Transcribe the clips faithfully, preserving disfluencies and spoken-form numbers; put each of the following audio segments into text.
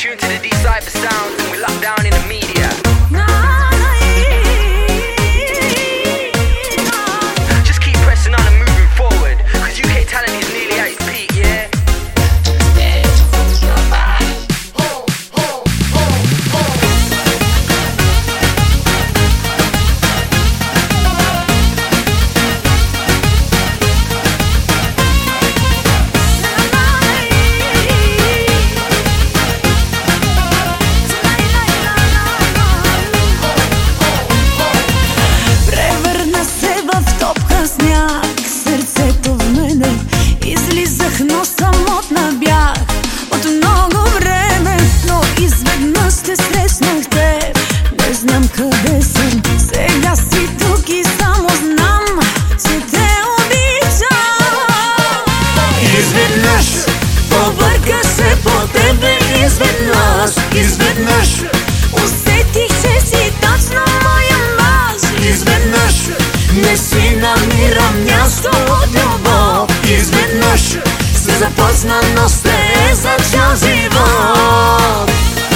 tuned to the D-Cypher sounds and we're locked down in the media. Just keep pressing on and moving forward, cause U K talent is nearly at its peak, yeah? Но самотна бях от много време, но изведнъж те срещнах теб. Не знам къде съм, сега си тук и само знам, че те обичам. Изведнъж побърках се по тебе, изведнъж, изведнъж усетих, че си точно моя мъж. Изведнъж не си намирам място от любов. Изведнъж се започна, но сте за цял живот.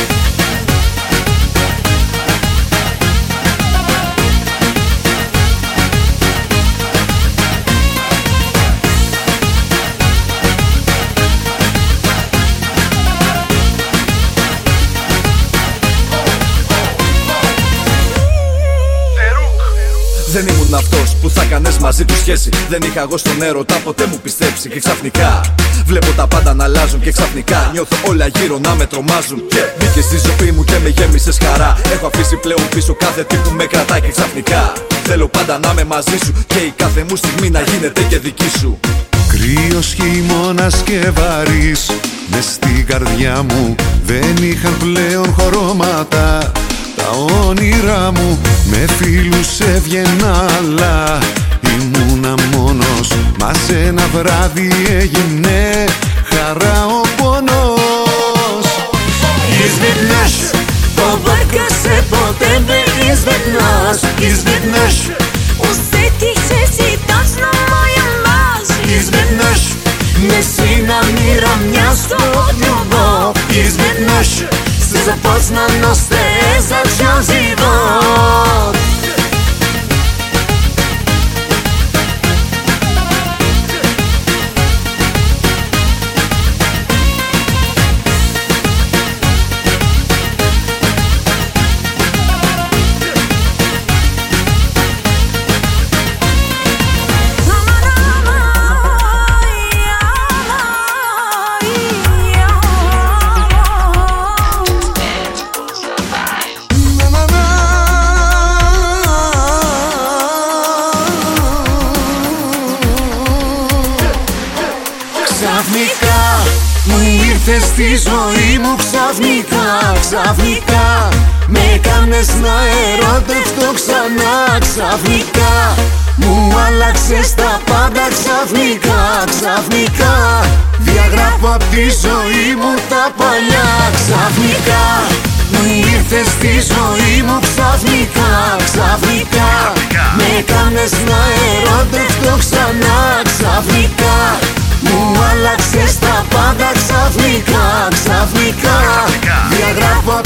Δεν ήμουν αυτός που θα κάνες μαζί του σχέση. Δεν είχα εγώ στον έρωτα ποτέ μου πιστέψει. Και ξαφνικά βλέπω τα πάντα να αλλάζουν. Και ξαφνικά νιώθω όλα γύρω να με τρομάζουν. Και μπήκες στη ζωή μου και με γέμισες χαρά. Έχω αφήσει πλέον πίσω κάθε τι που με κρατάει. Και ξαφνικά θέλω πάντα να είμαι μαζί σου. Και η κάθε μου στιγμή να γίνεται και δική σου. Κρύος χειμώνας και βαρύς μες στην καρδιά μου δεν είχαν πλέον χρώματα. Τα όνειρά μου με φίλους έβγαινα, αλλά ήμουνα μόνος. Μα σε ένα βράδυ έγινε χαρά ο πόνος. Изведнъж побърках се по тебе, изведнъж, изведнъж усетих, че си точно моя мъж. Изведнъж не си намирам място от любов. Изведнъж се започна, но сте за цял живот. Ξαφνικά μου ήρθες στη ζωή μου, ξαφνικά, ξαφνικά με έκανες να ερωτευτώ ξανά. Ξαφνικά μου άλλαξες τα πάντα, ξαφνικά, ξαφνικά διαγράφω απ' τη ζωή μου τα παλιά. Ξαφνικά μου ήρθες στη ζωή μου, ξαφνικά, ξαφνικά με έκανες να ερωτευτώ ξανά. Ξαφνικά μου άλλαξες τα πάντα, ξαφνικά, ξαφνικά διαγράφω